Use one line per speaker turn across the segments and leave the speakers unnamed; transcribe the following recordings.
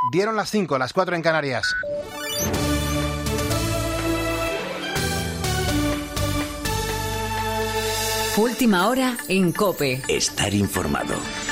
Dieron las 5, las 4 en Canarias.
Última hora en COPE.
Estar informado.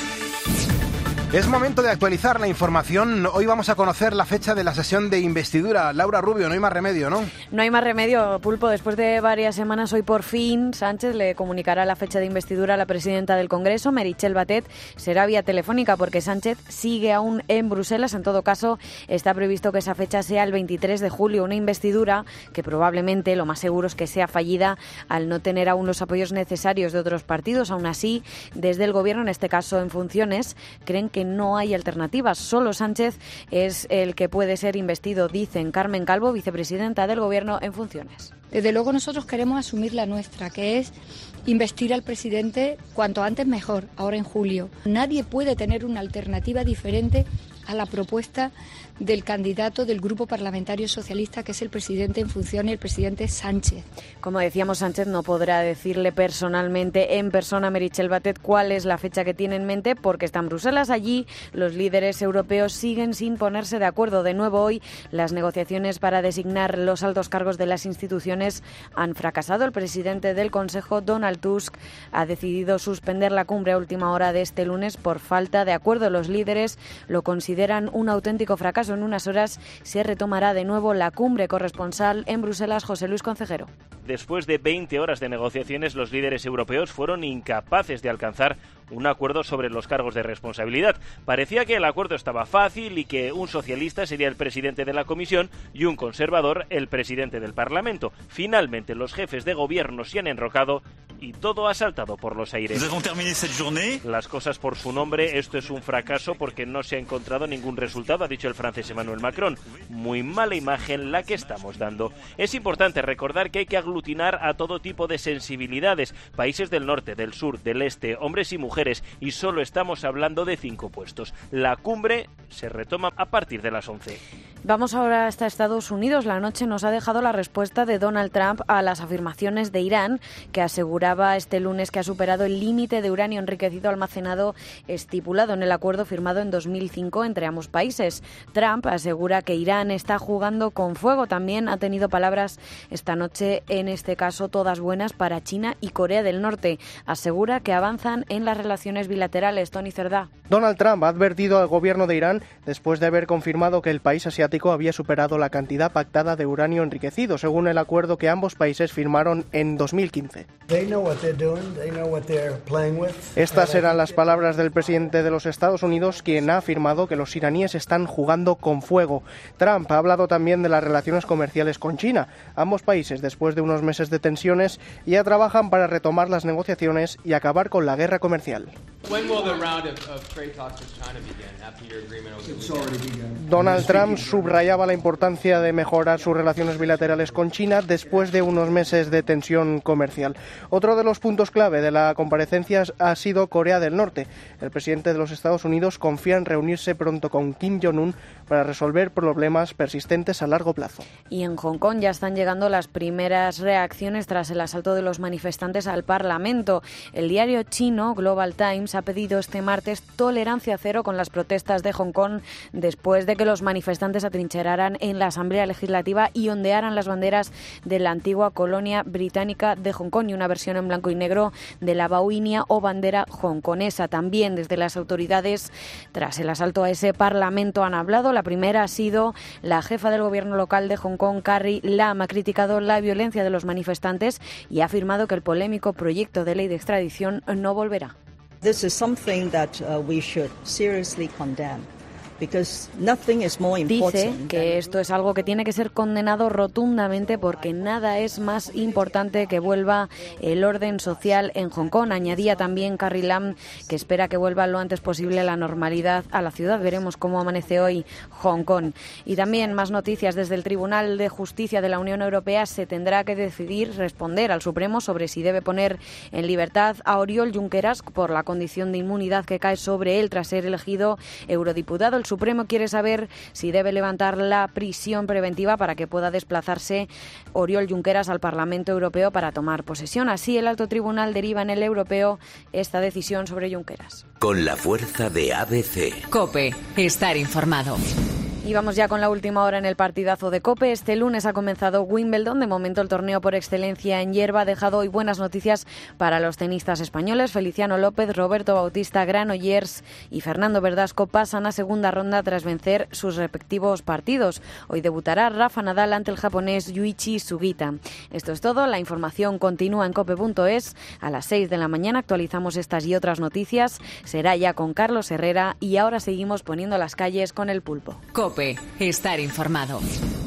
Es momento de actualizar la información. Hoy vamos a conocer la fecha de la sesión de investidura. Laura Rubio, no hay más remedio, ¿no?
No hay más remedio, Pulpo. Después de varias semanas, hoy por fin Sánchez le comunicará la fecha de investidura a la presidenta del Congreso, Meritxell Batet. Será vía telefónica porque Sánchez sigue aún en Bruselas. En todo caso, está previsto que esa fecha sea el 23 de julio. Una investidura que probablemente lo más seguro es que sea fallida al no tener aún los apoyos necesarios de otros partidos. Aún así, desde el Gobierno, en este caso en funciones, creen que no hay alternativas. Solo Sánchez es el que puede ser investido, dicen. Carmen Calvo, vicepresidenta del Gobierno en funciones.
Desde luego nosotros queremos asumir la nuestra, que es investir al presidente cuanto antes mejor, ahora en julio. Nadie puede tener una alternativa diferente a la propuesta del candidato del Grupo Parlamentario Socialista, que es el presidente en funciones, el presidente Sánchez.
Como decíamos, Sánchez no podrá decirle personalmente, en persona, a Meritxell Batet cuál es la fecha que tiene en mente, porque está en Bruselas. Allí los líderes europeos siguen sin ponerse de acuerdo. De nuevo hoy, las negociaciones para designar los altos cargos de las instituciones han fracasado. El presidente del Consejo, Donald Tusk, ha decidido suspender la cumbre a última hora de este lunes por falta de acuerdo. Los líderes lo consideran un auténtico fracaso. En unas horas se retomará de nuevo la cumbre. Corresponsal en Bruselas, José Luis Concejero.
Después de 20 horas de negociaciones, los líderes europeos fueron incapaces de alcanzar un acuerdo sobre los cargos de responsabilidad. Parecía que el acuerdo estaba fácil y que un socialista sería el presidente de la Comisión y un conservador el presidente del Parlamento. Finalmente, los jefes de gobierno se han enrocado y todo ha saltado por los aires. Las cosas por su nombre. Esto es un fracaso porque no se ha encontrado ningún resultado, ha dicho el francés Emmanuel Macron. Muy mala imagen la que estamos dando. Es importante recordar que hay que aglutinar a todo tipo de sensibilidades, países del norte, del sur, del este, hombres y mujeres, y solo estamos hablando de 5 puestos. La cumbre se retoma a partir de las 11.
Vamos ahora hasta Estados Unidos. La noche nos ha dejado la respuesta de Donald Trump a las afirmaciones de Irán, que aseguraba este lunes que ha superado el límite de uranio enriquecido almacenado estipulado en el acuerdo firmado en 2005 entre ambos países. Trump asegura que Irán está jugando con fuego. También ha tenido palabras esta noche, en este caso todas buenas, para China y Corea del Norte. Asegura que avanzan en las relaciones bilaterales. Tony Cerdá.
Donald Trump ha advertido al gobierno de Irán después de haber confirmado que el país asiático había superado la cantidad pactada de uranio enriquecido, según el acuerdo que ambos países firmaron en 2015. Estas eran las palabras del presidente de los Estados Unidos, quien ha afirmado que los iraníes están jugando con fuego. Trump ha hablado también de las relaciones comerciales con China. Ambos países, después de unos meses de tensiones, ya trabajan para retomar las negociaciones y acabar con la guerra comercial. Donald Trump subrayaba la importancia de mejorar sus relaciones bilaterales con China después de unos meses de tensión comercial. Otro de los puntos clave de la comparecencia ha sido Corea del Norte. El presidente de los Estados Unidos confía en reunirse pronto con Kim Jong-un para resolver problemas persistentes a largo plazo.
Y en Hong Kong ya están llegando las primeras reacciones tras el asalto de los manifestantes al Parlamento. El diario chino Global Times ha pedido este martes tolerancia cero con las protestas de Hong Kong después de que los manifestantes se atrincheraran en la Asamblea Legislativa y ondearan las banderas de la antigua colonia británica de Hong Kong y una versión en blanco y negro de la baoinia o bandera hongkonesa. También desde las autoridades, tras el asalto a ese Parlamento, han hablado. La primera ha sido la jefa del gobierno local de Hong Kong, Carrie Lam. Ha criticado la violencia de los manifestantes y ha afirmado que el polémico proyecto de ley de extradición no volverá.
This is something that we should seriously condemn.
Dice que esto es algo que tiene que ser condenado rotundamente porque nada es más importante que vuelva el orden social en Hong Kong. Añadía también Carrie Lam que espera que vuelva lo antes posible la normalidad a la ciudad. Veremos cómo amanece hoy Hong Kong. Y también más noticias. Desde el Tribunal de Justicia de la Unión Europea se tendrá que decidir responder al Supremo sobre si debe poner en libertad a Oriol Junqueras por la condición de inmunidad que cae sobre él tras ser elegido eurodiputado. El Supremo quiere saber si debe levantar la prisión preventiva para que pueda desplazarse Oriol Junqueras al Parlamento Europeo para tomar posesión. Así, el alto tribunal deriva en el europeo esta decisión sobre Junqueras.
Con la fuerza de ABC.
COPE. Estar informado.
Y vamos ya con la última hora en el partidazo de COPE. Este lunes ha comenzado Wimbledon. De momento el torneo por excelencia en hierba ha dejado hoy buenas noticias para los tenistas españoles. Feliciano López, Roberto Bautista, Granollers y Fernando Verdasco pasan a segunda ronda tras vencer sus respectivos partidos. Hoy debutará Rafa Nadal ante el japonés Yuichi Sugita. Esto es todo. La información continúa en cope.es. A las 6 de la mañana actualizamos estas y otras noticias. Será ya con Carlos Herrera y ahora seguimos poniendo las calles con el pulpo.
COPE. Estar informado.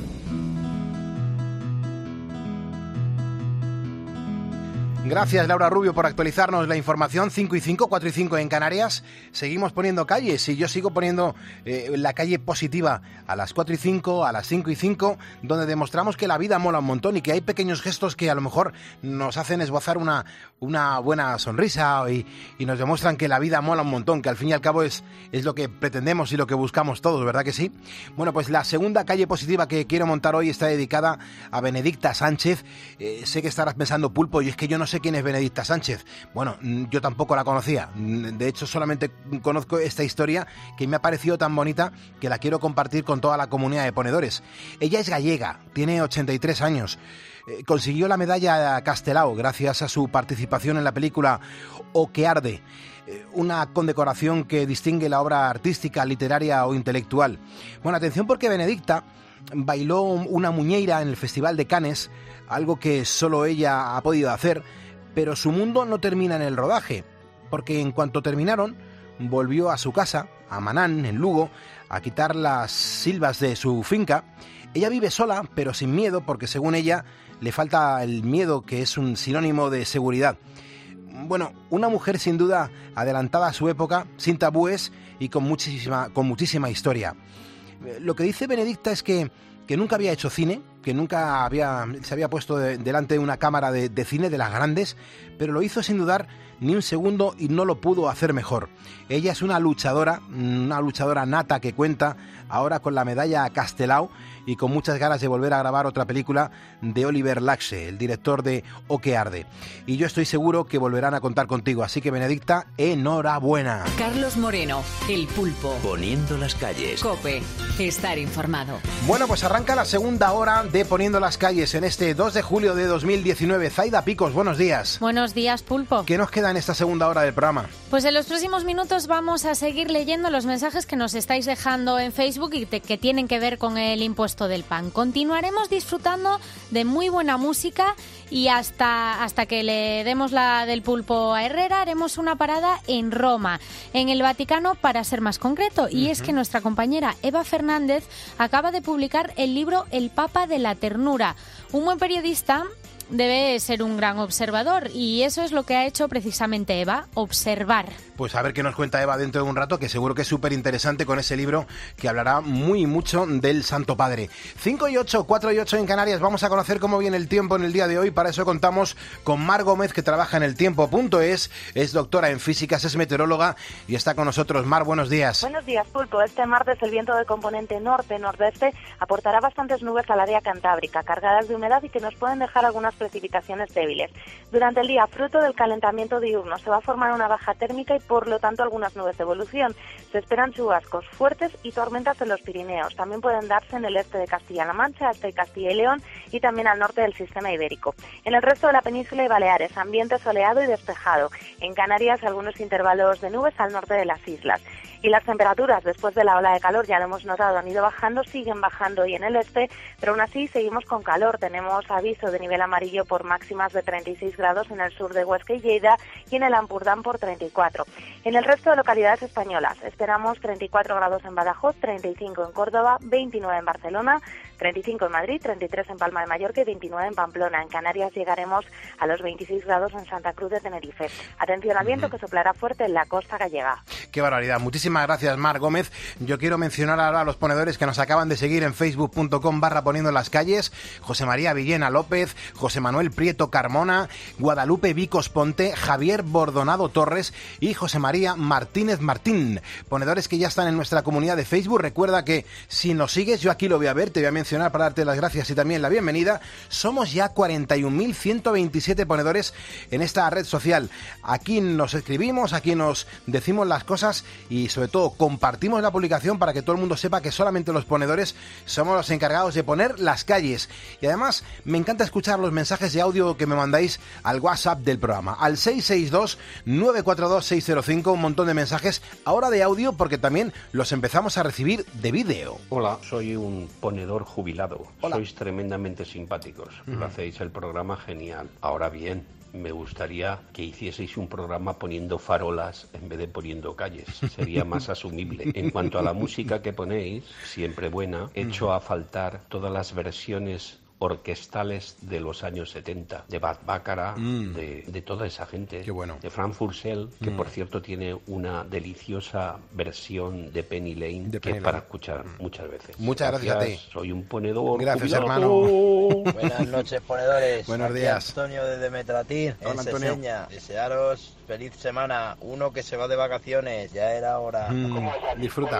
Gracias, Laura Rubio, por actualizarnos la información. 5 y 5, 4 y 5 en Canarias. Seguimos poniendo calles y yo sigo poniendo la calle positiva a las 4 y 5, a las 5 y 5, donde demostramos que la vida mola un montón y que hay pequeños gestos que a lo mejor nos hacen esbozar una buena sonrisa y nos demuestran que la vida mola un montón, que al fin y al cabo es lo que pretendemos y lo que buscamos todos, ¿verdad que sí? Bueno, pues la segunda calle positiva que quiero montar hoy está dedicada a Benedicta Sánchez. Sé que estarás pensando, pulpo, y es que yo no sé quién es Benedicta Sánchez. Bueno, yo tampoco la conocía. De hecho, solamente conozco esta historia que me ha parecido tan bonita que la quiero compartir con toda la comunidad de ponedores. Ella es gallega, tiene 83 años. Consiguió la medalla Castelao gracias a su participación en la película O que arde, una condecoración que distingue la obra artística, literaria o intelectual. Bueno, atención, porque Benedicta bailó una muñeira en el Festival de Cannes, algo que solo ella ha podido hacer, pero su mundo no termina en el rodaje, porque en cuanto terminaron, volvió a su casa, a Manán, en Lugo, a quitar las silvas de su finca. Ella vive sola, pero sin miedo, porque según ella, le falta el miedo, que es un sinónimo de seguridad. Bueno, una mujer sin duda adelantada a su época, sin tabúes y con muchísima historia. Lo que dice Benedicta es que nunca había hecho cine, que nunca se había puesto delante de una cámara de cine de las grandes, pero lo hizo sin dudar ni un segundo y no lo pudo hacer mejor. Ella es una luchadora nata que cuenta ahora con la medalla Castelao y con muchas ganas de volver a grabar otra película de Oliver Laxe, el director de O que arde. Y yo estoy seguro que volverán a contar contigo, así que Benedicta, enhorabuena.
Carlos Moreno, el pulpo.
Poniendo las calles.
COPE, estar informado.
Bueno, pues arranca la segunda hora de Poniendo las calles en este 2 de julio de 2019. Zaida Picos, buenos días.
Buenos días, pulpo.
¿Qué nos queda en esta segunda hora del programa?
Pues en los próximos minutos vamos a seguir leyendo los mensajes que nos estáis dejando en Facebook y que tienen que ver con el impuesto del pan. Continuaremos disfrutando de muy buena música y hasta que le demos la del pulpo a Herrera haremos una parada en Roma, en el Vaticano para ser más concreto. Y es que nuestra compañera Eva Fernández acaba de publicar el libro El Papa de la Ternura. Un buen periodista debe ser un gran observador y eso es lo que ha hecho precisamente Eva, observar.
Pues a ver qué nos cuenta Eva dentro de un rato, que seguro que es súper interesante con ese libro que hablará mucho del Santo Padre. 5 y 8, 4 y 8 en Canarias. Vamos a conocer cómo viene el tiempo en el día de hoy. Para eso contamos con Mar Gómez, que trabaja en eltiempo.es, es doctora en físicas, es meteoróloga y está con nosotros. Mar, buenos días.
Buenos días, pulpo. Este martes el viento de componente norte-nordeste aportará bastantes nubes al área cantábrica, cargadas de humedad y que nos pueden dejar algunas precipitaciones débiles. Durante el día, fruto del calentamiento diurno, se va a formar una baja térmica y por lo tanto algunas nubes de evolución. Se esperan chubascos fuertes y tormentas en los Pirineos. También pueden darse en el este de Castilla-La Mancha, hasta Castilla y León y también al norte del sistema ibérico. En el resto de la península y Baleares, ambiente soleado y despejado. En Canarias, algunos intervalos de nubes al norte de las islas. Y las temperaturas, después de la ola de calor, ya lo hemos notado, han ido bajando, siguen bajando y en el este, pero aún así seguimos con calor. Tenemos aviso de nivel amarillo por máximas de 36 grados en el sur de Huesca y Lleida y en el Ampurdán por 34. En el resto de localidades españolas esperamos 34 grados en Badajoz, 35 en Córdoba, 29 en Barcelona, 35 en Madrid, 33 en Palma de Mallorca y 29 en Pamplona. En Canarias llegaremos a los 26 grados en Santa Cruz de Tenerife. Atención al viento que soplará fuerte en la costa gallega.
Qué barbaridad. Muchísimas gracias, Mar Gómez. Yo quiero mencionar ahora a los ponedores que nos acaban de seguir en facebook.com/poniendo las calles. José María Villena López, José Manuel Prieto Carmona, Guadalupe Vicos Ponte, Javier Bordonado Torres y José María Martínez Martín. Ponedores que ya están en nuestra comunidad de Facebook. Recuerda que si nos sigues, yo aquí lo voy a ver, te voy a mencionar para darte las gracias y también la bienvenida. Somos ya 41.127 ponedores en esta red social. Aquí nos escribimos, aquí nos decimos las cosas y sobre todo compartimos la publicación para que todo el mundo sepa que solamente los ponedores somos los encargados de poner las calles. Y además me encanta escuchar los mensajes de audio que me mandáis al WhatsApp del programa, al 662-942-605, un montón de mensajes, ahora de audio porque también los empezamos a recibir de vídeo.
Hola, soy un ponedor jubilado.
Hola.
Sois tremendamente simpáticos. Lo hacéis el programa genial. Ahora bien, me gustaría que hicieseis un programa poniendo farolas en vez de poniendo calles. Sería más asumible. En cuanto a la música que ponéis, siempre buena, echo a faltar todas las versiones orquestales de los años 70, de Bad Baccarat, de toda esa gente.
Qué bueno.
De Frank Purcell, que por cierto tiene una deliciosa versión de Penny Lane para escuchar muchas veces.
Muchas gracias a ti.
Soy un ponedor.
Gracias,
jubilado.
hermano.
Buenas noches, ponedores.
Buenos
Aquí
días.
Antonio desde Metratín,
Hola,
en
Antonio.
Seseña. Desearos feliz semana. Uno que se va de vacaciones, ya era hora.
Disfruta.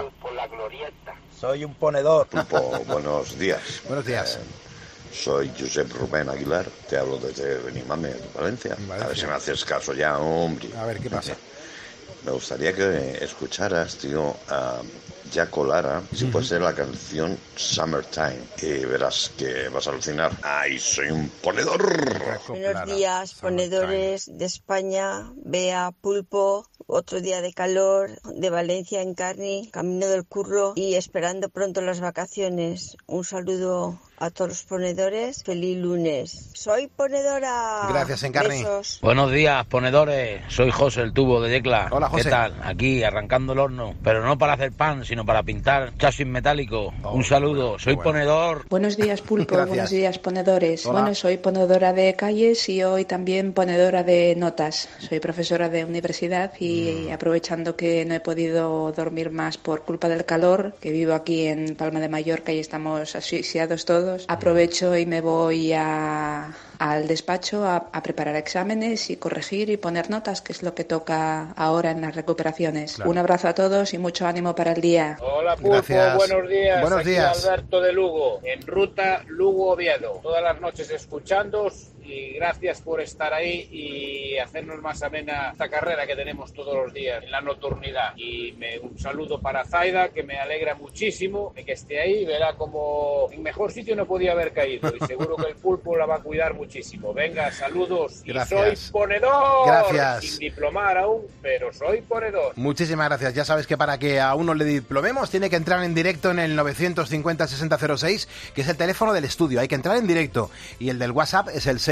Soy un ponedor.
Pulpo, buenos días.
Buenos días.
Soy Josep Rubén Aguilar, te hablo desde Benimame, Valencia. A ver si me haces caso ya, hombre.
A ver, ¿qué pasa?
Me gustaría que escucharas, tío, a Jaco Lara, si puede ser la canción Summertime, y verás que vas a alucinar. ¡Ay, soy un ponedor!
Buenos días, ponedores de España, Bea, Pulpo, otro día de calor, de Valencia en Carni, camino del curro y esperando pronto las vacaciones. Un saludo a todos los ponedores, feliz lunes. ¡Soy ponedora!
Gracias, Encarni.
Besos.
Buenos días, ponedores. Soy José, el tubo de Yecla.
Hola, José.
¿Qué tal? Aquí, arrancando el horno. Pero no para hacer pan, sino para pintar chasis metálico. Un saludo. Soy ponedor.
Buenos días, Pulpo.
Gracias.
Buenos días, ponedores.
Hola.
Bueno, soy ponedora de calles y hoy también ponedora de notas. Soy profesora de universidad y aprovechando que no he podido dormir más por culpa del calor, que vivo aquí en Palma de Mallorca y estamos asfixiados todos, aprovecho y me voy al despacho a preparar exámenes y corregir y poner notas, que es lo que toca ahora en las recuperaciones.
Claro.
Un abrazo a todos y mucho ánimo para el día.
Hola, Pulpo,
Gracias.
buenos días.
Buenos
Aquí
días.
Alberto de Lugo, en ruta Lugo-Oviedo. Todas las noches escuchándoos y gracias por estar ahí y hacernos más amena esta carrera que tenemos todos los días en la nocturnidad. Y un saludo para Zaida, que me alegra muchísimo de que esté ahí. Verá como en mejor sitio no podía haber caído y seguro que el Pulpo la va a cuidar muchísimo. Venga, saludos.
Gracias.
Y soy ponedor.
Gracias.
Sin diplomar aún, pero soy ponedor.
Muchísimas gracias. Ya sabes que para que a uno le diplomemos tiene que entrar en directo en el 950-6006, que es el teléfono del estudio. Hay que entrar en directo. Y el del WhatsApp es el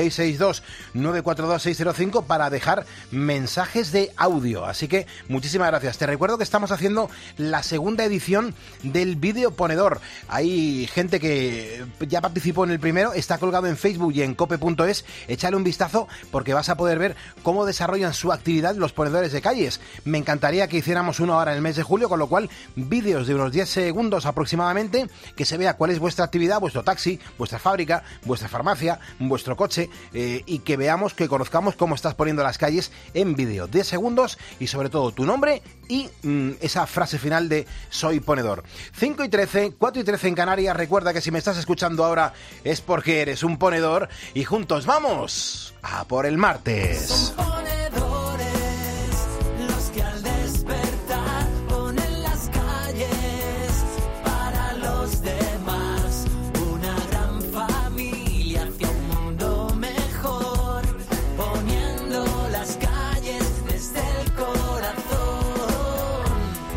662-942-605 para dejar mensajes de audio. Así que muchísimas gracias. Te recuerdo que estamos haciendo la segunda edición del vídeo ponedor. Hay gente que ya participó en el primero, está colgado en Facebook y en cope.es. Échale un vistazo porque vas a poder ver cómo desarrollan su actividad los ponedores de calles. Me encantaría que hiciéramos uno ahora en el mes de julio, con lo cual vídeos de unos 10 segundos aproximadamente, que se vea cuál es vuestra actividad, vuestro taxi, vuestra fábrica, vuestra farmacia, vuestro coche, y que veamos, que conozcamos cómo estás poniendo las calles en vídeo. 10 segundos y sobre todo tu nombre y esa frase final de soy ponedor. 5 y 13, 4 y 13 en Canarias. Recuerda que si me estás escuchando ahora es porque eres un ponedor y juntos vamos a por el martes.
Los que al despertar ponen las calles para los demás, una gran familia hacia un mundo mejor, poniendo las calles desde el corazón.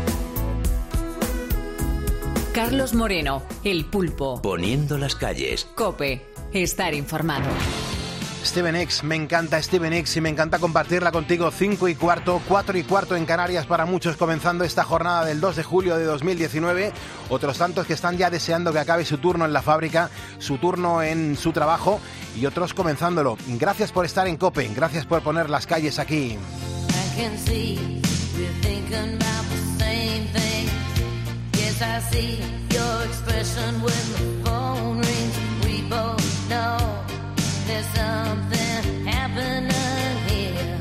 Carlos Moreno, El Pulpo.
Poniendo las calles.
COPE. Estar informado.
Steven X, me encanta Steven X y me encanta compartirla contigo. 5 y cuarto, 4 y cuarto en Canarias para muchos, comenzando esta jornada del 2 de julio de 2019. Otros tantos que están ya deseando que acabe su turno en la fábrica, su turno en su trabajo y otros comenzándolo. Gracias por estar en COPE, gracias por poner las calles aquí.
There's something happening here.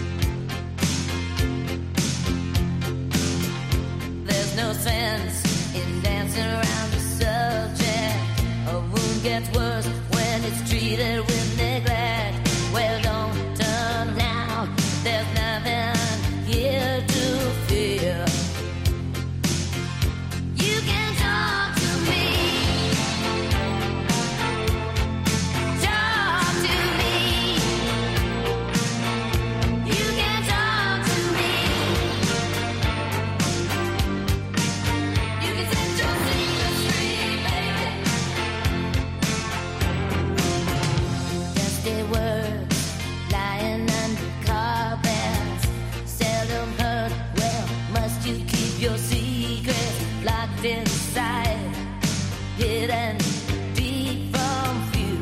There's no sense in dancing around the subject. A wound gets worse when it's treated with neglect. Well, don't turn now. There's nothing here to fear. your secrets locked inside, hidden deep from view.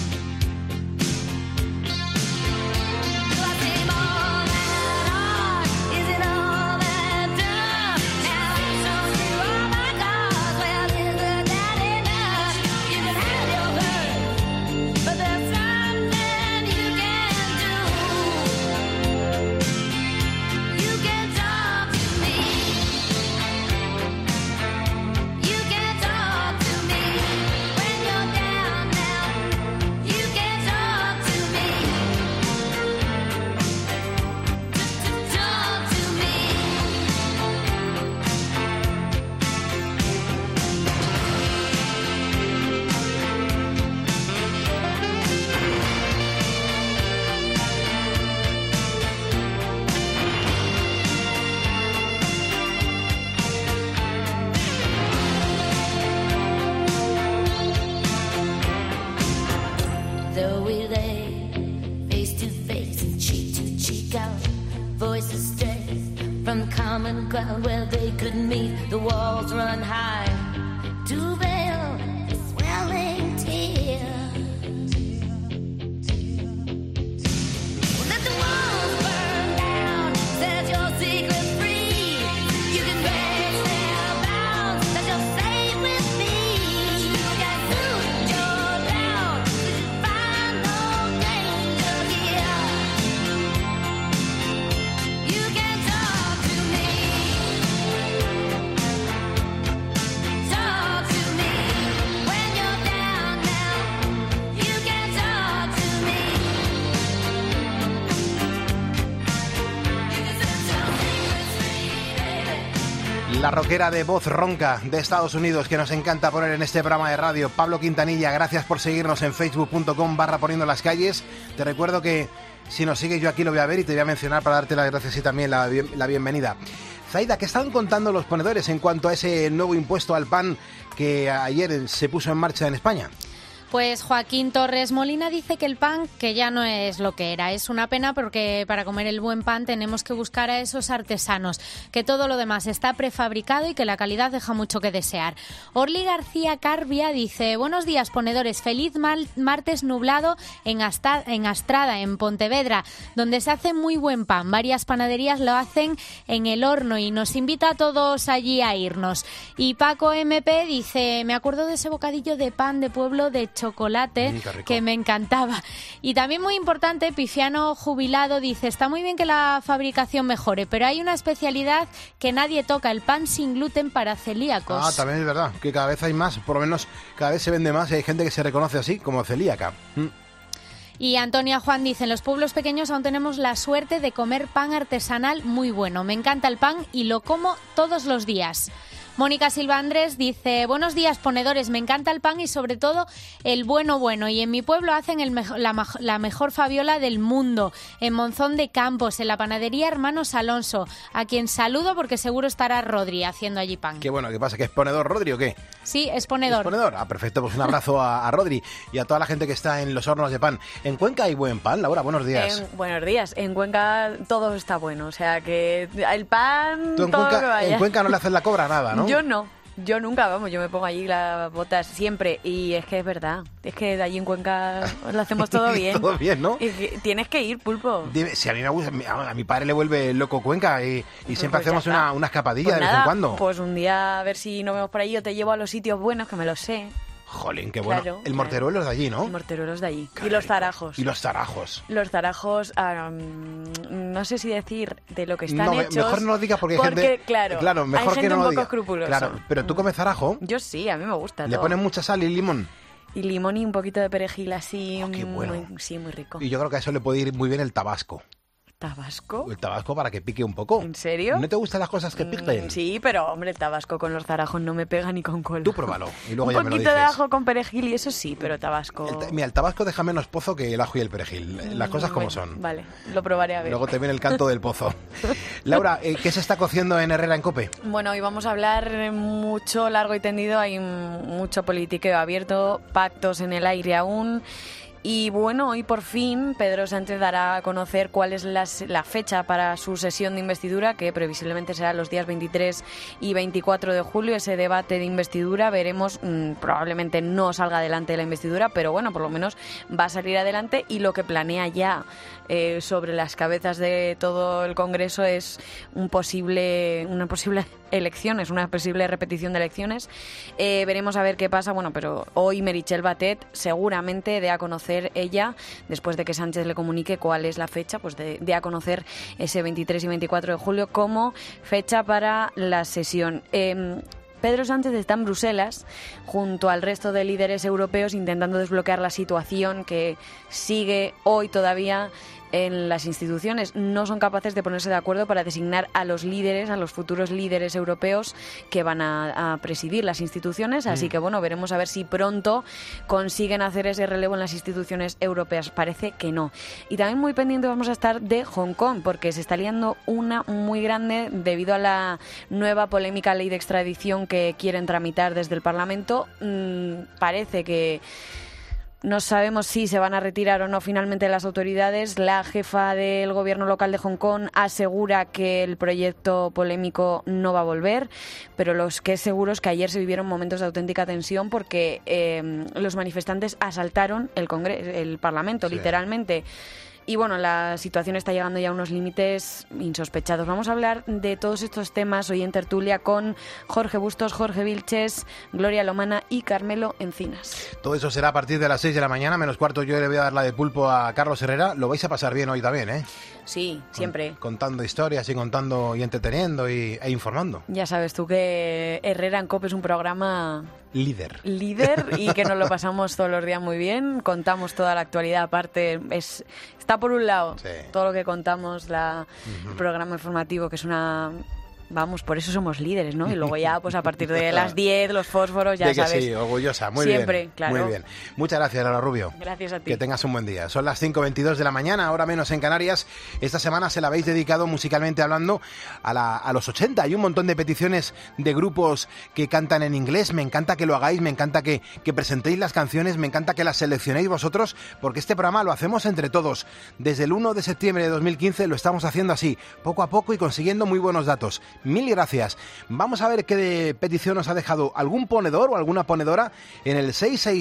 Do I seem all that hard? Is it all that done? Now I show you all my cards. Well, isn't that enough? You can have your hurt, but there's something you can do. You can talk to me. You can talk to me when you're down now. You can talk to me. Talk to me. Though we lay face to face and cheek to cheek, our voices stray from common ground where they could meet. The walls run high to veil the swelling tears. Let the walls burn down, set your secrets free. You can break their bounds, that you're safe with me. You can lose your doubt, 'cause you find no danger here. You can talk to me. Talk to me when you're down now. You can talk to me. You can set your secrets free, baby.
La rockera de voz ronca de Estados Unidos que nos encanta poner en este programa de radio, Pablo Quintanilla, gracias por seguirnos en facebook.com/poniendo las calles. Te recuerdo que si nos sigues yo aquí lo voy a ver y te voy a mencionar para darte las gracias y también la bienvenida. Zaida, ¿qué están contando los ponedores en cuanto a ese nuevo impuesto al pan que ayer se puso en marcha en España?
Pues Joaquín Torres Molina dice que el pan que ya no es lo que era. Es una pena porque para comer el buen pan tenemos que buscar a esos artesanos, que todo lo demás está prefabricado y que la calidad deja mucho que desear. Orly García Carbia dice: buenos días, ponedores, feliz martes nublado en Astrada, en Pontevedra, donde se hace muy buen pan. Varias panaderías lo hacen en el horno y nos invita a todos allí a irnos. Y Paco MP dice: me acuerdo de ese bocadillo de pan de pueblo de chocolate que me encantaba. Y también muy importante, Pifiano Jubilado dice: está muy bien que la fabricación mejore, pero hay una especialidad que nadie toca, el pan sin gluten para celíacos.
Ah, también es verdad, que cada vez hay más, por lo menos cada vez se vende más y hay gente que se reconoce así como celíaca.
Y Antonia Juan dice: en los pueblos pequeños aún tenemos la suerte de comer pan artesanal muy bueno. Me encanta el pan y lo como todos los días. Mónica Silva Andrés dice: buenos días, ponedores, me encanta el pan y sobre todo el bueno, y en mi pueblo hacen la mejor fabiola del mundo, en Monzón de Campos, en la panadería Hermanos Alonso, a quien saludo porque seguro estará Rodri haciendo allí pan.
Qué bueno, ¿qué pasa? ¿Que es ponedor Rodri o qué?
Sí, es ponedor.
¿Es ponedor? Ah, perfecto, pues un abrazo a Rodri y a toda la gente que está en los hornos de pan. ¿En Cuenca hay buen pan, Laura? Buenos días.
Buenos días, en Cuenca todo está bueno, o sea que el pan,
¿tú en
todo
Cuenca,
lo que vaya.
En Cuenca no le haces la cobra nada, ¿no?
Yo no. Yo nunca, vamos, yo me pongo allí las botas siempre y es que es verdad, es que de allí en Cuenca lo hacemos todo bien.
Todo bien, ¿no?
Y tienes que ir, Pulpo.
Dime, si a mí me gusta, a mi padre le vuelve loco Cuenca y siempre
pues
hacemos una escapadilla
pues
de vez en cuando.
Pues un día a ver si nos vemos por ahí, yo te llevo a los sitios buenos que me los sé.
Jolín, qué bueno.
Claro,
el Morteruelo es de allí, ¿no?
El Morteruelo es de allí.
Qué
y los
rico.
zarajos.
Y los zarajos.
Los zarajos, no sé si decir de lo que están hechos.
Mejor no lo digas porque hay gente...
Claro,
mejor
hay gente
que no
un
lo
poco
diga.
escrupulosa.
Claro, pero ¿tú comes zarajo?
Yo sí, a mí me gusta.
¿Le
todo.
pones mucha sal y limón?
Y limón y un poquito de perejil así.
Qué bueno.
Muy rico.
Y yo creo que a eso le puede ir muy bien el tabasco.
¿Tabasco?
El tabasco para que pique un poco.
¿En serio?
¿No te gustan las cosas que piquen?
Sí, pero hombre, el tabasco con los zarajos no me pega ni con cola.
Tú pruébalo y luego
un
ya me lo dices.
poquito de ajo con perejil y eso sí, pero tabasco...
Mira, el tabasco deja menos pozo que el ajo y el perejil. Las cosas como son.
Vale, lo probaré a ver.
Luego te viene el canto del pozo. Laura, ¿qué se está cociendo en Herrera en COPE?
Bueno, hoy vamos a hablar mucho, largo y tendido. Hay mucho politiqueo abierto, pactos en el aire aún... Y bueno, hoy por fin Pedro Sánchez dará a conocer cuál es la fecha para su sesión de investidura, que previsiblemente será los días 23 y 24 de julio. Ese debate de investidura, veremos, probablemente no salga adelante la investidura, pero bueno, por lo menos va a salir adelante, y lo que planea ya sobre las cabezas de todo el Congreso es una posible elecciones, una posible repetición de elecciones. Veremos a ver qué pasa. Bueno, pero hoy Meritxell Batet seguramente dé a conocer ella, después de que Sánchez le comunique cuál es la fecha, pues dé a conocer ese 23 y 24 de julio como fecha para la sesión. Pedro Sánchez está en Bruselas junto al resto de líderes europeos intentando desbloquear la situación que sigue hoy todavía en las instituciones. No son capaces de ponerse de acuerdo para designar a los líderes, a los futuros líderes europeos que van a presidir las instituciones. Así que bueno, veremos a ver si pronto consiguen hacer ese relevo en las instituciones europeas. Parece que no. Y también muy pendientes vamos a estar de Hong Kong, porque se está liando una muy grande debido a la nueva polémica ley de extradición que quieren tramitar desde el Parlamento. Parece que no sabemos si se van a retirar o no finalmente las autoridades. La jefa del gobierno local de Hong Kong asegura que el proyecto polémico no va a volver, pero lo que es seguro es que ayer se vivieron momentos de auténtica tensión porque los manifestantes asaltaron el Parlamento, literalmente. Y bueno, la situación está llegando ya a unos límites insospechados. Vamos a hablar de todos estos temas hoy en tertulia con Jorge Bustos, Jorge Vilches, Gloria Lomana y Carmelo Encinas.
Todo eso será a partir de las 6 de la mañana, menos cuarto. Yo le voy a dar la de pulpo a Carlos Herrera. Lo vais a pasar bien hoy también, ¿eh?
Sí, siempre.
Contando historias y contando y entreteniendo e informando.
Ya sabes tú que Herrera en COPE es un programa
líder
y que nos lo pasamos todos los días muy bien. Contamos toda la actualidad, aparte está por un lado todo lo que contamos, el programa informativo, que es una... Vamos, por eso somos líderes, ¿no? Y luego ya, pues a partir de las 10, los fósforos, ya sabes.
Sí, orgullosa, muy
siempre,
bien.
Claro.
Muy bien. Muchas gracias, Laura Rubio.
Gracias a ti.
Que tengas un buen día. Son las 5:22 de la mañana, ahora menos en Canarias. Esta semana se la habéis dedicado, musicalmente hablando, a los 80. Hay un montón de peticiones de grupos que cantan en inglés. Me encanta que lo hagáis, me encanta que presentéis las canciones, me encanta que las seleccionéis vosotros, porque este programa lo hacemos entre todos. Desde el 1 de septiembre de 2015 lo estamos haciendo así, poco a poco y consiguiendo muy buenos datos. Mil gracias. Vamos a ver qué de petición nos ha dejado algún ponedor o alguna ponedora en el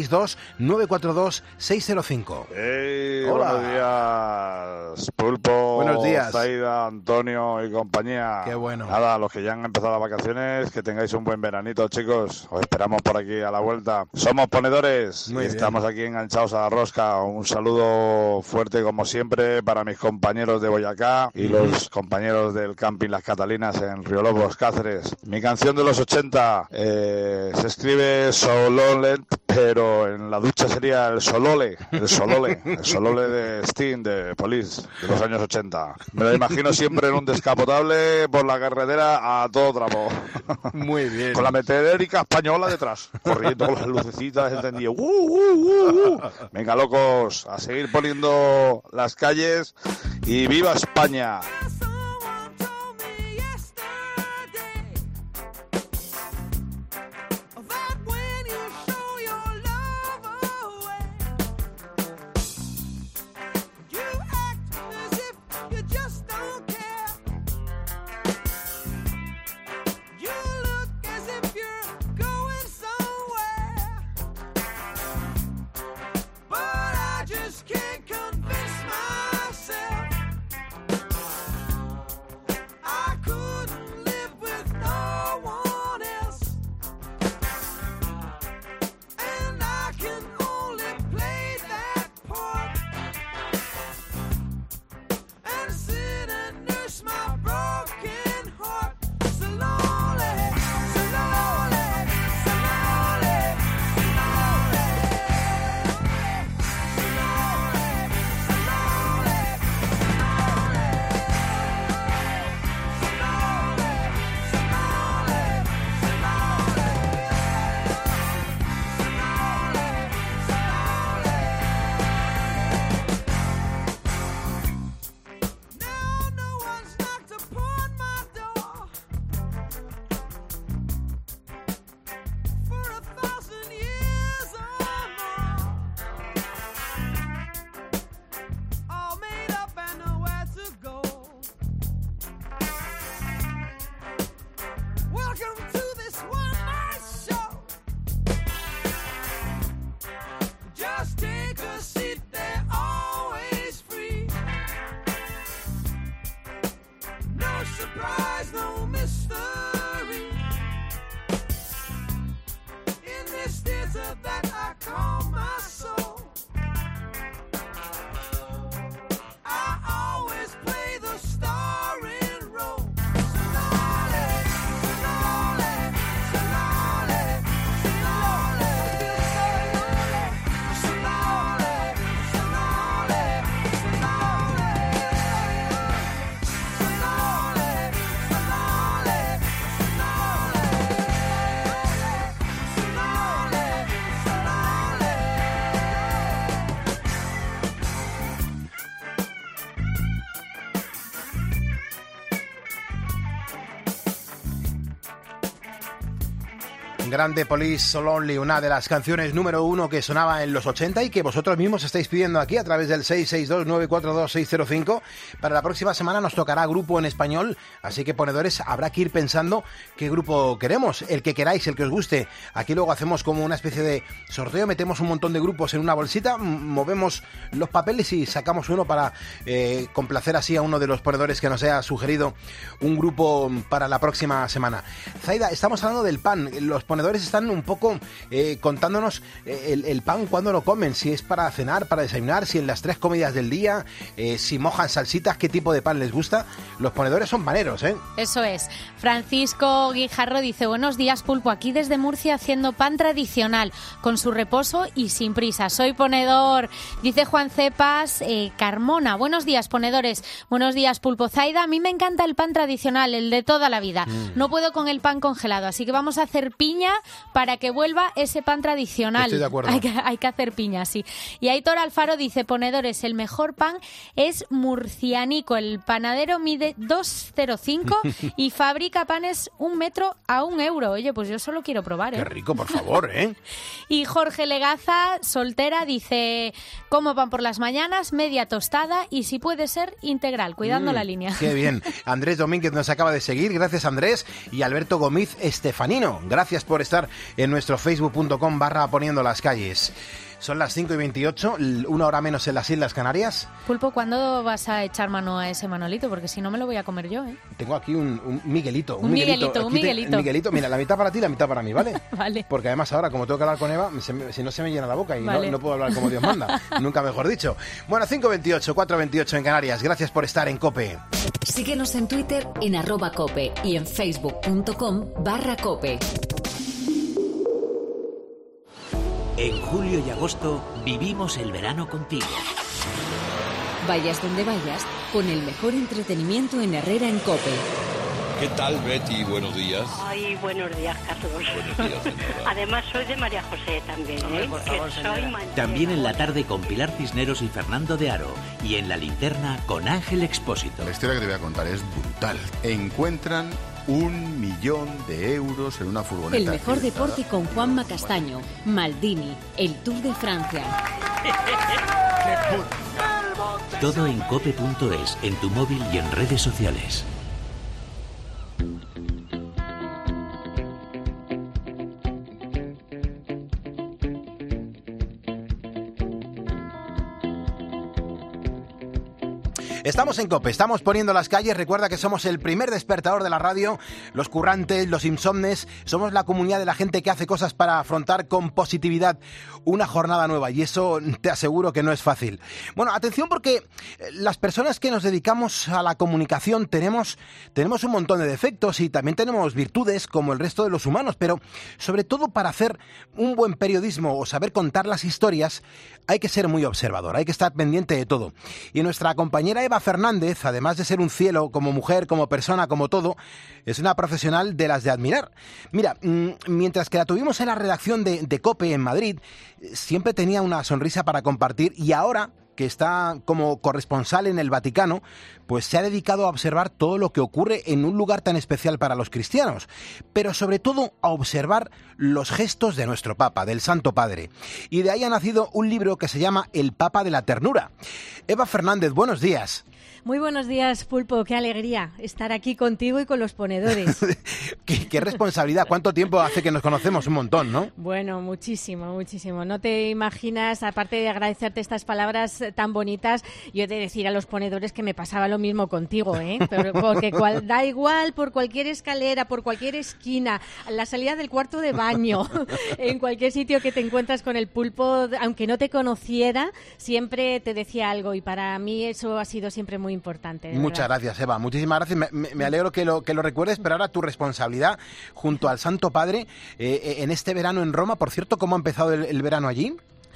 662-942-605.
Hola. Buenos días, Pulpo.
Buenos días.
Zaida, Antonio y compañía.
Qué bueno.
Nada, los que ya han empezado las vacaciones, que tengáis un buen veranito, chicos. Os esperamos por aquí a la vuelta. Somos ponedores y estamos aquí enganchados a la rosca. Un saludo fuerte, como siempre, para mis compañeros de Boyacá y los compañeros del camping Las Catalinas en Río Lobos, Cáceres. Mi canción de los 80 se escribe Sololent, pero en la ducha sería el Solole de Sting, de Police, de los años 80. Me lo imagino siempre en un descapotable por la carretera a todo trapo.
Muy bien.
Con la meteórica española detrás, corriendo con las lucecitas encendidas. Venga, locos, a seguir poniendo las calles y ¡viva España!
Grande Police So Lonely, una de las canciones número 1 que sonaba en los 80 y que vosotros mismos estáis pidiendo aquí a través del 662-942-605. Para la próxima semana nos tocará grupo en español, así que ponedores, habrá que ir pensando qué grupo queremos, el que queráis, el que os guste. Aquí luego hacemos como una especie de sorteo, metemos un montón de grupos en una bolsita, movemos los papeles y sacamos uno para complacer así a uno de los ponedores que nos haya sugerido un grupo para la próxima semana. Zaida, estamos hablando del pan. Los ponedores están un poco contándonos el pan cuándo lo comen, si es para cenar, para desayunar, si en las 3 comidas del día, si mojan salsitas, qué tipo de pan les gusta. Los ponedores son paneros, ¿eh?
Eso es. Francisco Guijarro dice: buenos días, Pulpo, aquí desde Murcia haciendo pan tradicional, con su reposo y sin prisa. Soy ponedor. Dice Juan Cepas Carmona: buenos días, ponedores. Buenos días, Pulpo. Zaida, a mí me encanta el pan tradicional, el de toda la vida. No puedo con el pan congelado, así que vamos a hacer piña para que vuelva ese pan tradicional.
Estoy de acuerdo.
Hay que hacer piña, sí. Y Aitor Alfaro dice: ponedores, el mejor pan es murcianico. El panadero mide 2,05 y fabrica panes 1 metro a 1 euro. Oye, pues yo solo quiero probar, ¿eh?
Qué rico, por favor, ¿eh?
Y Jorge Legaza, soltera, dice: como pan por las mañanas, media tostada y si puede ser integral, cuidando la línea.
Qué bien. Andrés Domínguez nos acaba de seguir, gracias Andrés. Y Alberto Gómez Estefanino, gracias por estar en nuestro facebook.com/poniendo las calles. Son las 5:28, 1 hora menos en las Islas Canarias.
Pulpo, ¿cuándo vas a echar mano a ese Manolito? Porque si no me lo voy a comer yo, ¿eh?
Tengo aquí un Miguelito.
Un Miguelito.
Miguelito, mira, la mitad para ti y la mitad para mí, ¿vale?
Vale.
Porque además ahora, como tengo que hablar con Eva, si no se me llena la boca y
vale.
no puedo hablar como Dios manda. Nunca mejor dicho. Bueno, 5:28, 4:28 en Canarias. Gracias por estar en COPE.
Síguenos en Twitter en @cope y en facebook.com/cope.
En julio y agosto vivimos el verano contigo.
Vayas donde vayas, con el mejor entretenimiento en Herrera en COPE.
¿Qué tal, Betty? Buenos días.
Ay, buenos días, Carlos.
Buenos días, señora.
Además, soy de María José también, ¿eh?
Por favor,
Que soy
También en la tarde con Pilar Cisneros y Fernando de Aro. Y en la linterna con Ángel Expósito.
La historia que te voy a contar es brutal. Encuentran 1 millón de euros en una furgoneta.
El mejor
accidentada.
deporte con Juanma Castaño, Maldini, el Tour de Francia.
Todo en cope.es, en tu móvil y en redes sociales.
Estamos en COPE, estamos poniendo las calles. Recuerda que somos el primer despertador de la radio, los currantes, los insomnes. Somos la comunidad de la gente que hace cosas para afrontar con positividad una jornada nueva, y eso te aseguro que no es fácil. Bueno, atención, porque las personas que nos dedicamos a la comunicación tenemos un montón de defectos y también tenemos virtudes como el resto de los humanos, pero sobre todo para hacer un buen periodismo o saber contar las historias hay que ser muy observador, hay que estar pendiente de todo. Y nuestra compañera Eva Fernández, además de ser un cielo como mujer, como persona, como todo, es una profesional de las de admirar. Mira, mientras que la tuvimos en la redacción de COPE en Madrid, siempre tenía una sonrisa para compartir, y ahora que está como corresponsal en el Vaticano, pues se ha dedicado a observar todo lo que ocurre en un lugar tan especial para los cristianos, pero sobre todo a observar los gestos de nuestro Papa, del Santo Padre. Y de ahí ha nacido un libro que se llama El Papa de la Ternura. Eva Fernández, buenos días.
Muy buenos días, Pulpo. Qué alegría estar aquí contigo y con los ponedores.
Qué responsabilidad. ¿Cuánto tiempo hace que nos conocemos? Un montón, ¿no?
Bueno, muchísimo, muchísimo. No te imaginas, aparte de agradecerte estas palabras tan bonitas, yo he de decir a los ponedores que me pasaba lo mismo contigo, ¿eh? Pero porque da igual, por cualquier escalera, por cualquier esquina, la salida del cuarto de baño, en cualquier sitio que te encuentras con el Pulpo, aunque no te conociera, siempre te decía algo, y para mí eso ha sido siempre muy importante.
Muchas gracias, Eva. Muchísimas gracias. Me alegro que lo recuerdes, pero ahora tu responsabilidad junto al Santo Padre en este verano en Roma. Por cierto, ¿cómo ha empezado el verano allí?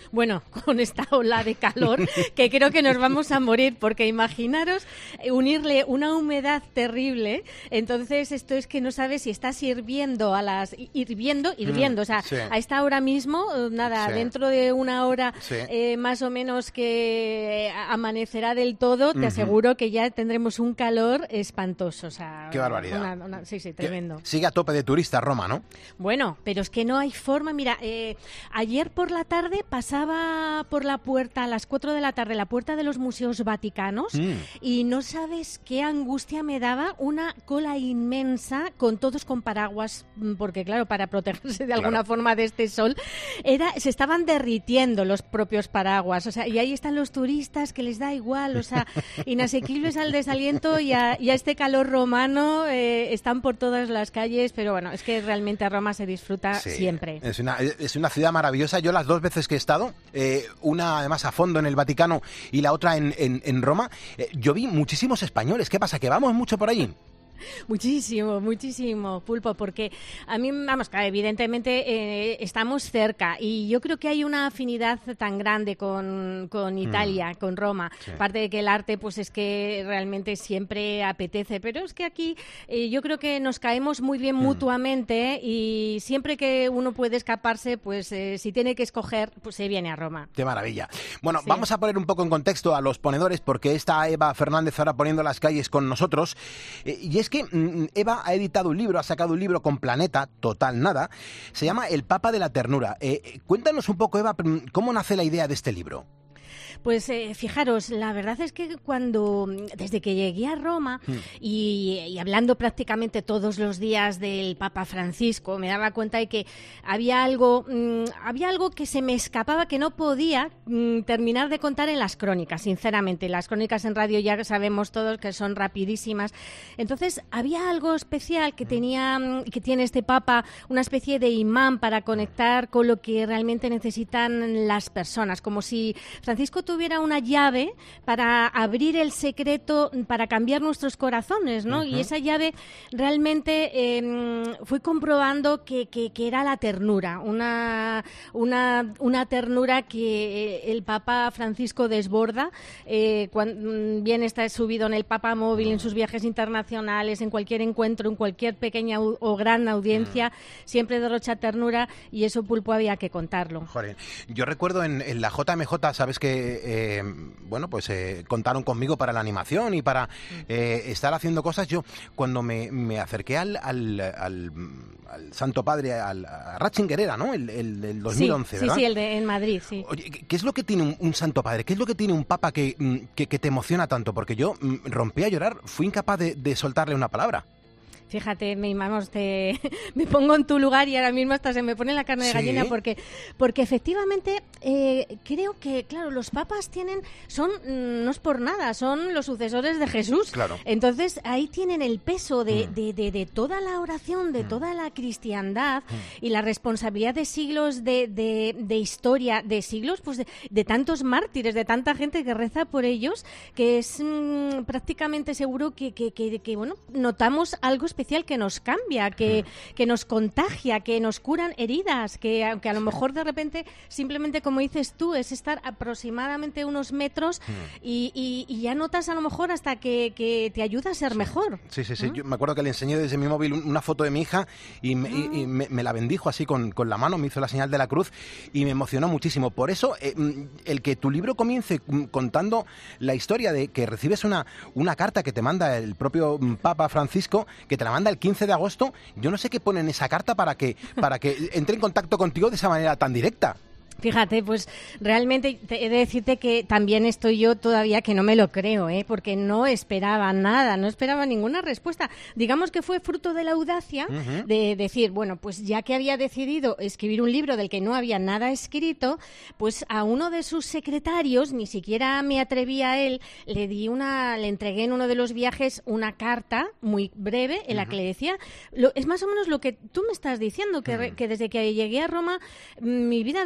Bueno, con esta ola de calor que creo que nos vamos a morir, porque imaginaros unirle una humedad terrible, entonces esto es que no sabes si estás hirviendo hirviendo, o sea,
sí.
a esta hora mismo, nada,
Sí.
dentro de una hora
Sí.
más o menos que amanecerá del todo, te
Ujú.
aseguro que ya tendremos un calor espantoso, o sea,
Qué barbaridad.
sí, tremendo.
Sigue a tope de turistas Roma, ¿no?
Bueno, pero es que no hay forma. Mira, ayer por la tarde pasaba por la puerta, a las 4 de la tarde, la puerta de los museos vaticanos, y no sabes qué angustia me daba, una cola inmensa, con todos con paraguas, porque claro, para protegerse de alguna forma de este sol, se estaban derritiendo los propios paraguas, o sea, y ahí están los turistas que les da igual, o sea, inasequibles al desaliento y a este calor romano, están por todas las calles, pero bueno, es que realmente Roma se disfruta
Sí,
siempre.
Es una ciudad maravillosa. Yo las 2 veces que he estado, una además a fondo en el Vaticano y la otra en Roma, yo vi muchísimos españoles. ¿Qué pasa? ¿Que vamos mucho por allí?
Muchísimo, Pulpo, porque a mí, vamos, claro, evidentemente estamos cerca y yo creo que hay una afinidad tan grande con Italia, con Roma.
Sí.
Aparte de que el arte, pues es que realmente siempre apetece, pero es que aquí yo creo que nos caemos muy bien mutuamente y siempre que uno puede escaparse, pues si tiene que escoger, pues se viene a Roma.
¡Qué maravilla! Bueno,
Sí.
vamos a poner un poco en contexto a los ponedores porque está Eva Fernández ahora poniendo las calles con nosotros. Y es que Eva ha editado un libro, ha sacado un libro con Planeta, total nada. Se llama El Papa de la Ternura. Cuéntanos un poco, Eva, ¿cómo nace la idea de este libro?
Pues fijaros, la verdad es que desde que llegué a Roma y hablando prácticamente todos los días del Papa Francisco, me daba cuenta de que había algo que se me escapaba, que no podía terminar de contar en las crónicas, sinceramente. Las crónicas en radio ya sabemos todos que son rapidísimas. Entonces, había algo especial que tiene este Papa, una especie de imán para conectar con lo que realmente necesitan las personas, como si Francisco tuviera una llave para abrir el secreto, para cambiar nuestros corazones, ¿no? Y esa llave realmente fui comprobando que era la ternura, una ternura que el Papa Francisco desborda, cuando bien está subido en el Papa Móvil, en sus viajes internacionales, en cualquier encuentro, en cualquier pequeña o gran audiencia, siempre derrocha ternura, y eso, Pulpo, había que contarlo.
Joder, yo recuerdo en la JMJ, sabes que contaron conmigo para la animación y para estar haciendo cosas. Yo cuando me acerqué al Santo Padre, a Ratzinger era, ¿no? El del 2011, ¿verdad?
Sí, en Madrid, sí.
Oye, ¿qué es lo que tiene un Santo Padre? ¿Qué es lo que tiene un Papa que te emociona tanto? Porque yo rompí a llorar, fui incapaz de soltarle una palabra.
Fíjate, me pongo en tu lugar y ahora mismo hasta se me pone la carne de gallina porque efectivamente creo que, claro, los papas no es por nada, son los sucesores de Jesús.
Claro.
Entonces ahí tienen el peso de toda la oración, de toda la cristiandad y la responsabilidad de siglos de historia, de siglos pues de tantos mártires, de tanta gente que reza por ellos, que es prácticamente seguro que bueno, notamos algo especial que nos cambia, que nos contagia, que nos curan heridas, que aunque a lo mejor de repente simplemente, como dices tú, es estar aproximadamente unos metros y ya notas a lo mejor hasta que te ayuda a ser mejor.
Sí. Yo me acuerdo que le enseñé desde mi móvil una foto de mi hija y me la bendijo así con la mano, me hizo la señal de la cruz y me emocionó muchísimo. Por eso, el que tu libro comience contando la historia de que recibes una carta que te manda el propio Papa Francisco, que te la manda el 15 de agosto, yo no sé qué pone en esa carta para que entre en contacto contigo de esa manera tan directa.
Fíjate, pues realmente he de decirte que también estoy yo todavía que no me lo creo, porque no esperaba nada, no esperaba ninguna respuesta. Digamos que fue fruto de la audacia de decir, bueno, pues ya que había decidido escribir un libro del que no había nada escrito, pues a uno de sus secretarios, ni siquiera me atreví a él, le entregué en uno de los viajes una carta muy breve en la que le decía, es más o menos lo que tú me estás diciendo, que desde que llegué a Roma mi vida había cambiado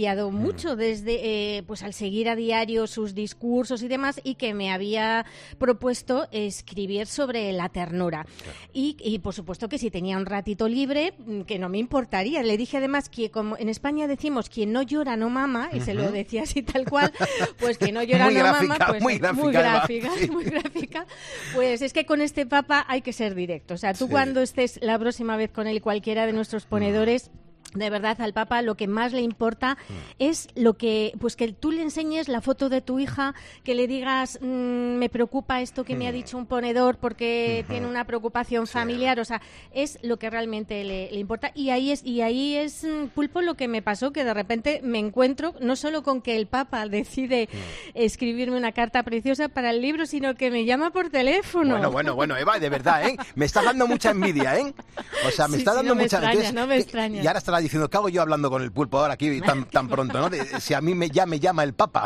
cambiado mucho desde pues al seguir a diario sus discursos y demás, y que me había propuesto escribir sobre la ternura. Y por supuesto que si tenía un ratito libre, que no me importaría. Le dije además que como en España decimos quien no llora no mama, y se lo decía así tal cual, pues que no llora
muy
no
gráfica,
mama, pues
muy gráfica, sí.
muy gráfica. Pues es que con este Papa hay que ser directo. O sea, tú
Sí.
cuando estés la próxima vez con él, cualquiera de nuestros ponedores, de verdad, al Papa lo que más le importa es lo que, pues que tú le enseñes la foto de tu hija, que le digas, me preocupa esto que me ha dicho un ponedor porque tiene una preocupación familiar. O sea, es lo que realmente le importa. Y ahí es Pulpo, lo que me pasó, que de repente me encuentro no solo con que el Papa decide escribirme una carta preciosa para el libro, sino que me llama por teléfono.
Bueno, Eva, de verdad, ¿eh? Me está dando mucha envidia, ¿eh? O sea, me
Sí,
está
sí,
dando
no me
mucha
extraña, no me extraña.
Y ahora estará diciendo, ¿qué hago yo hablando con el Pulpo ahora aquí tan pronto, ¿no? Si a mí me llama el Papa.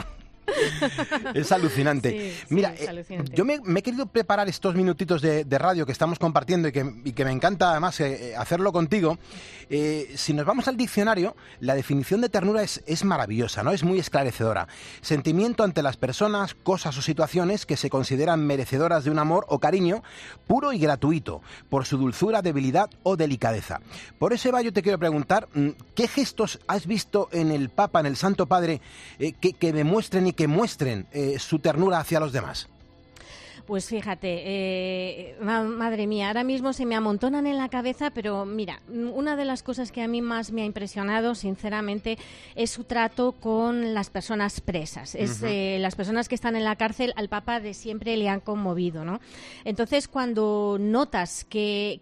Es alucinante.
Sí,
Mira,
es alucinante.
yo me he querido preparar estos minutitos de radio que estamos compartiendo y que me encanta además hacerlo contigo. Si nos vamos al diccionario, la definición de ternura es maravillosa, ¿no? Es muy esclarecedora. Sentimiento ante las personas, cosas o situaciones que se consideran merecedoras de un amor o cariño puro y gratuito, por su dulzura, debilidad o delicadeza. Por eso, Eva, yo te quiero preguntar, ¿qué gestos has visto en el Papa, en el Santo Padre, que demuestren y que muestren su ternura hacia los demás?
Pues fíjate, madre mía, ahora mismo se me amontonan en la cabeza, pero mira, una de las cosas que a mí más me ha impresionado, sinceramente, es su trato con las personas presas. Es las personas que están en la cárcel, al Papa de siempre le han conmovido, ¿no? Entonces, cuando notas que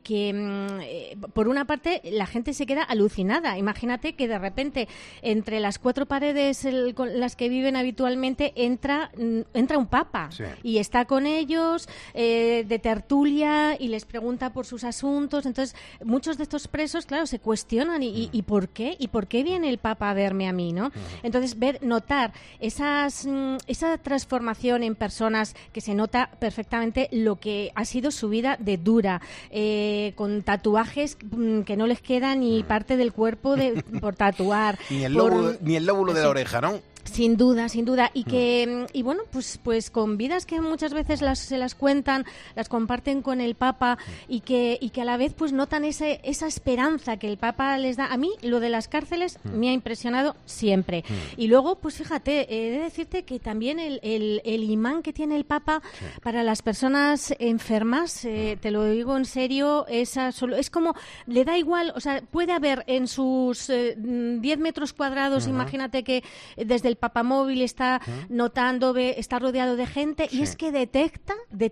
por una parte, la gente se queda alucinada. Imagínate que de repente, entre las cuatro paredes con las que viven habitualmente, entra un Papa y está con ellos, de tertulia, y les pregunta por sus asuntos. Entonces, muchos de estos presos, claro, se cuestionan ¿y por qué? ¿Y por qué viene el Papa a verme a mí, no? Entonces, notar esa transformación en personas, que se nota perfectamente lo que ha sido su vida de dura, con tatuajes que no les queda ni parte del cuerpo por tatuar.
Ni el lóbulo de la oreja, ¿no?
Sin duda. Y bueno, pues con vidas que muchas veces se las cuentan, las comparten con el Papa, y que a la vez pues notan esa esperanza que el Papa les da. A mí lo de las cárceles me ha impresionado siempre. Y luego, pues fíjate, he de decirte que también el imán que tiene el Papa para las personas enfermas, te lo digo en serio, es como, le da igual, o sea, puede haber en sus 10 metros cuadrados, imagínate que desde el papamóvil está notando, está rodeado de gente, y es que detecta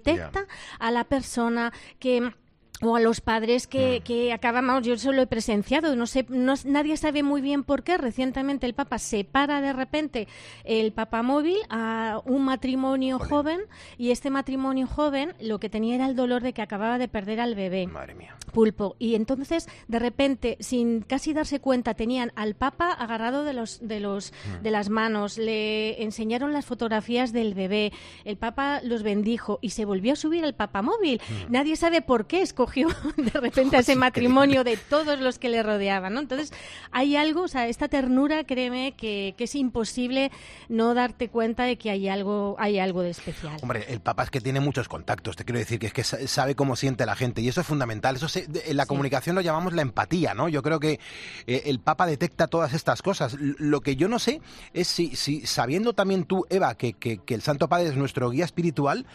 a la persona o a los padres que acabamos, yo eso lo he presenciado, nadie sabe muy bien por qué. Recientemente el Papa separa de repente el papamóvil a un matrimonio joven, y este matrimonio joven lo que tenía era el dolor de que acababa de perder al bebé.
Madre mía.
Pulpo. Y entonces, de repente, sin casi darse cuenta, tenían al Papa agarrado de las manos, le enseñaron las fotografías del bebé, el Papa los bendijo y se volvió a subir al papamóvil. Nadie sabe por qué escogió de repente a ese matrimonio de todos los que le rodeaban, ¿no? Entonces, hay algo, o sea, esta ternura, créeme, que es imposible no darte cuenta de que hay algo de especial.
Hombre, el Papa es que tiene muchos contactos, te quiero decir, que es que sabe cómo siente la gente, y eso es fundamental. Eso en la comunicación lo llamamos la empatía, ¿no? Yo creo que el Papa detecta todas estas cosas. Lo que yo no sé es si sabiendo también tú, Eva, que el Santo Padre es nuestro guía espiritual,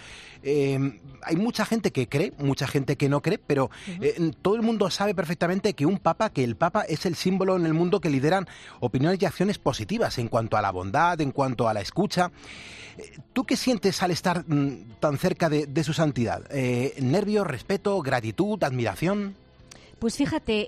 hay mucha gente que cree, mucha gente que no cree, pero todo el mundo sabe perfectamente que el Papa es el símbolo en el mundo que lideran opiniones y acciones positivas en cuanto a la bondad, en cuanto a la escucha. ¿Tú qué sientes al estar tan cerca de su santidad? ¿Nervios, respeto, gratitud, admiración?
Pues fíjate,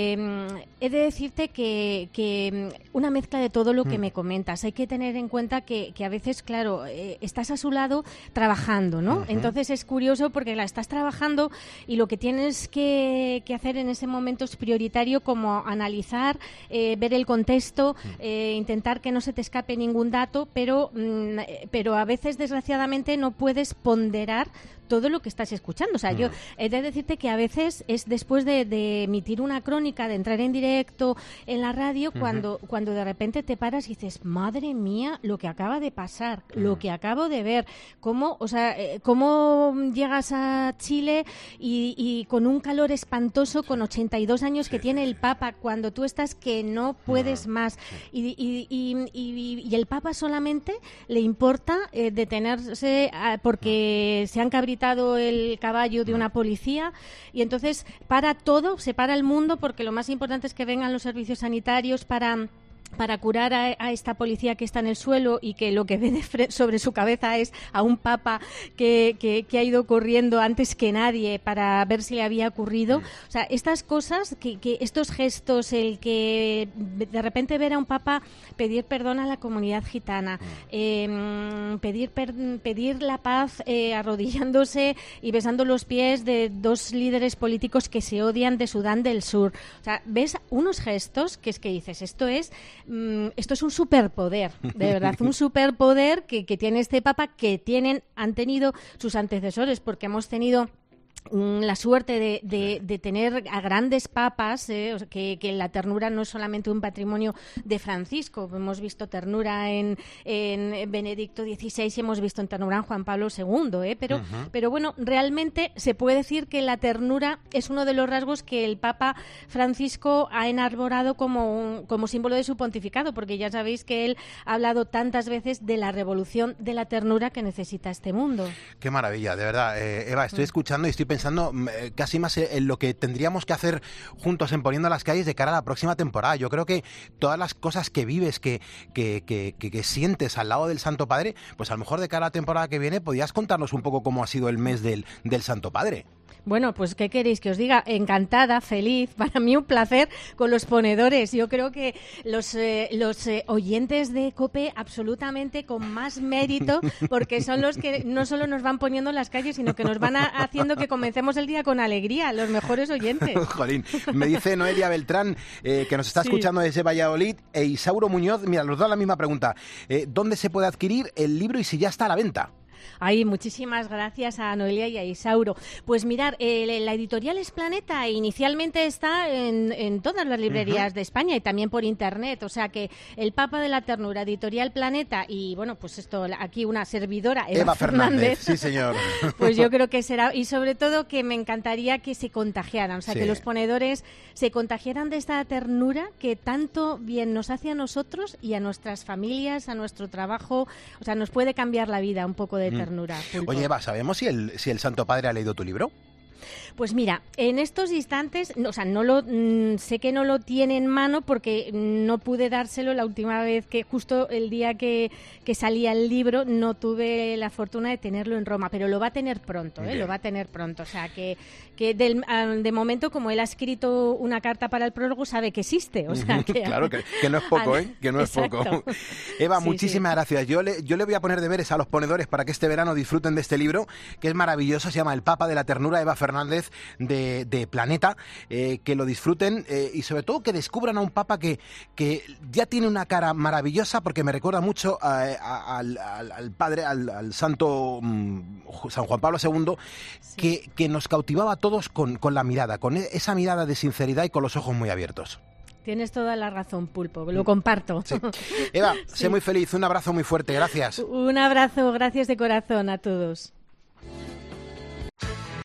he de decirte que una mezcla de todo lo que me comentas. Hay que tener en cuenta que a veces, claro, estás a su lado trabajando, ¿no? Entonces es curioso porque la estás trabajando y lo que tienes que hacer en ese momento es prioritario, como analizar, ver el contexto, intentar que no se te escape ningún dato, pero a veces, desgraciadamente, no puedes ponderar todo lo que estás escuchando. O sea, yo he de decirte que a veces es después de emitir una crónica, de entrar en directo en la radio, cuando de repente te paras y dices, madre mía, lo que acaba de pasar, lo que acabo de ver, cómo llegas a Chile y con un calor espantoso, con 82 años que tiene el Papa, cuando tú estás que no puedes más. Y el Papa solamente le importa detenerse porque se han cabritado el caballo de una policía, y entonces para todo, se para el mundo, porque lo más importante es que vengan los servicios sanitarios para curar a esta policía que está en el suelo y que lo que ve sobre su cabeza es a un papa que ha ido corriendo antes que nadie para ver si le había ocurrido. O sea, estas cosas, que estos gestos, el que de repente ver a un papa pedir perdón a la comunidad gitana, pedir la paz arrodillándose y besando los pies de dos líderes políticos que se odian de Sudán del Sur. O sea, ves unos gestos que es que dices, esto es un superpoder, de verdad, un superpoder que tiene este Papa, que han tenido sus antecesores, porque hemos tenido la suerte de tener a grandes papas, que la ternura no es solamente un patrimonio de Francisco. Hemos visto ternura en Benedicto XVI y hemos visto ternura en Juan Pablo II, pero bueno, realmente se puede decir que la ternura es uno de los rasgos que el Papa Francisco ha enarborado como símbolo de su pontificado, porque ya sabéis que él ha hablado tantas veces de la revolución de la ternura que necesita este mundo.
Qué maravilla, de verdad. Eva, estoy escuchando y estoy pensando casi más en lo que tendríamos que hacer juntos en Poniendo las Calles de cara a la próxima temporada. Yo creo que todas las cosas que vives, que sientes al lado del Santo Padre, pues a lo mejor de cara a la temporada que viene podías contarnos un poco cómo ha sido el mes del Santo Padre.
Bueno, pues ¿qué queréis que os diga? Encantada, feliz, para mí un placer con los ponedores. Yo creo que los oyentes de COPE absolutamente con más mérito, porque son los que no solo nos van poniendo en las calles, sino que nos van haciendo que comencemos el día con alegría, los mejores oyentes.
Jolín, me dice Noelia Beltrán, que nos está escuchando desde Valladolid, e Isauro Muñoz, mira, los dos la misma pregunta. ¿Dónde se puede adquirir el libro y si ya está a la venta?
Ay, muchísimas gracias a Noelia y a Isauro. Pues mirar, la editorial Es Planeta inicialmente está en todas las librerías de España y también por internet, o sea que El Papa de la Ternura, editorial Planeta, y bueno, pues esto, aquí una servidora, Eva Fernández.
Sí, señor.
Pues yo creo que será, y sobre todo que me encantaría que se contagiaran, o sea, que los ponedores se contagiaran de esta ternura que tanto bien nos hace a nosotros y a nuestras familias, a nuestro trabajo, o sea, nos puede cambiar la vida un poco de ternura.
Oye, Eva, ¿sabemos si el Santo Padre ha leído tu libro?
Pues mira, en estos instantes, sé que no lo tiene en mano porque no pude dárselo la última vez, que justo el día que salía el libro no tuve la fortuna de tenerlo en Roma, pero lo va a tener pronto, lo va a tener pronto. O sea, que de momento, como él ha escrito una carta para el prólogo, sabe que existe. O sea,
claro, que no es poco, que no es poco. Eva, muchísimas gracias. Yo le voy a poner deberes a los ponedores para que este verano disfruten de este libro, que es maravilloso, se llama El Papa de la Ternura, Eva Fernández de Planeta, que lo disfruten y sobre todo que descubran a un Papa que ya tiene una cara maravillosa, porque me recuerda mucho al padre, al santo San Juan Pablo II, que nos cautivaba a todos con la mirada, con esa mirada de sinceridad y con los ojos muy abiertos.
Tienes toda la razón, Pulpo, lo comparto.
Sí. Eva, sé muy feliz, un abrazo muy fuerte, gracias.
Un abrazo, gracias de corazón a todos.